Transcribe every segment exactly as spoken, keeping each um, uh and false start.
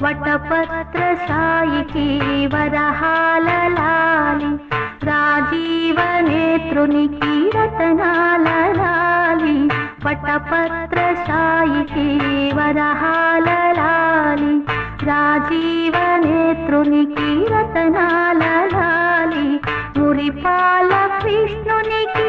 వటపత్ర సాయికి వరహాల లాలి రాజీవ నేత్రునికి రతనాల లాలి వటపత్ర సాయికి వరహాల లాలి రాజీవ నేత్రునికి రతనాల లాలి మురిపాల కృష్ణునికి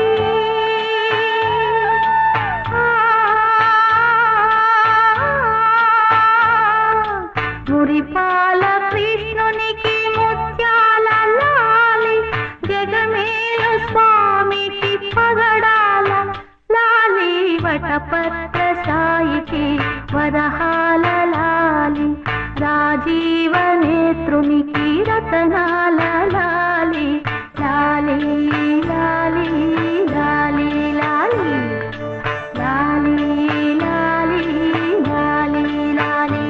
మురిపాల కృష్ణునికి ముత్యాల లాలి జగమేలు స్వామికి పగడాల లాలి వటపత్ర సాయికి వరహాల లాలి రాజీవ నేత్రునికి రతనాల లాలి లాలి లాలి లాలి లాలి లాలి లాలి లాలి లాలి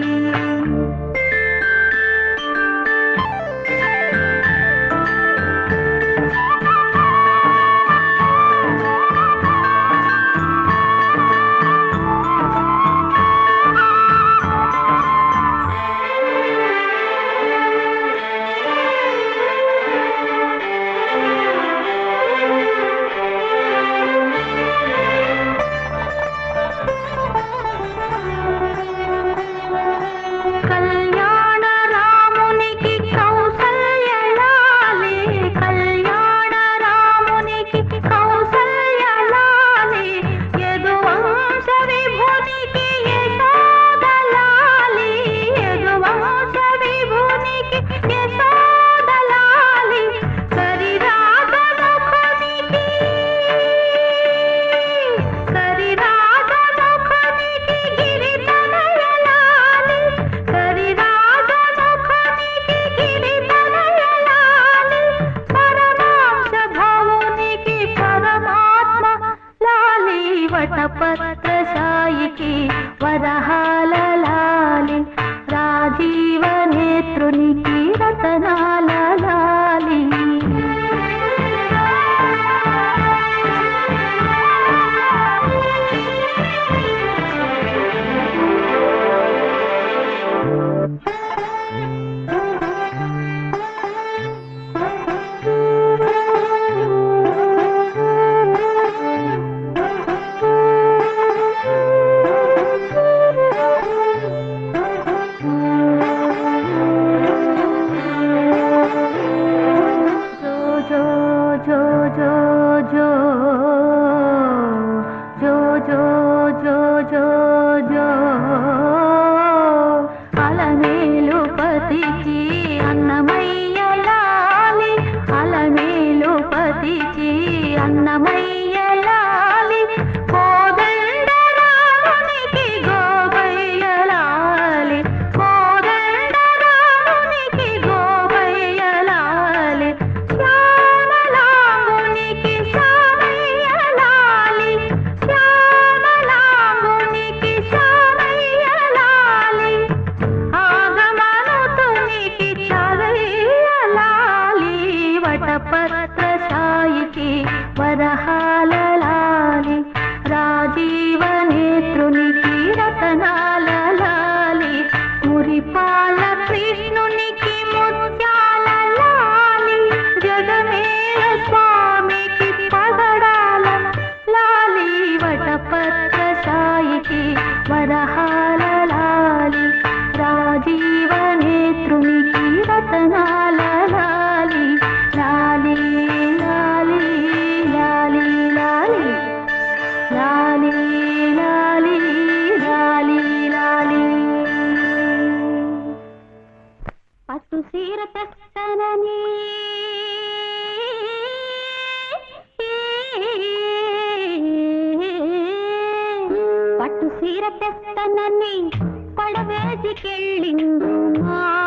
వటపత్ర సాయికి వరహాల లాలి రాజీవ నేత్రునికి రతనాల లాలి అన్నమయ్య లాలి కోదండ రామునికి గోపయ్య లాలి కోదండ రామునికి గోపయ్య లాలి శ్యామలాంగునికి శ్యామయ్య లాలి శ్యామలాంగునికి శ్యామయ్య లాలి ఆగమనుతునికి చారయ్య లాలి వటపత్ర సాయికి వరహాల లాలి రాజీవ నేత్రునికి రతనాల లాలి మురిపాల కృష్ణునికి ముత్యాల లాలి జగమేల స్వామికి పగడాల లాలి వటపత్ర సాయికి వరహాల లాలి రాజీవ నేత్రునికి రతనాల లాలి లాలి లాలి లాలి లాలి లాలి లాలి లాలి లాలి పట్టు సీర తెస్తనని పట్టు సీర తెస్తనని పడవేసికెళ్ళిందు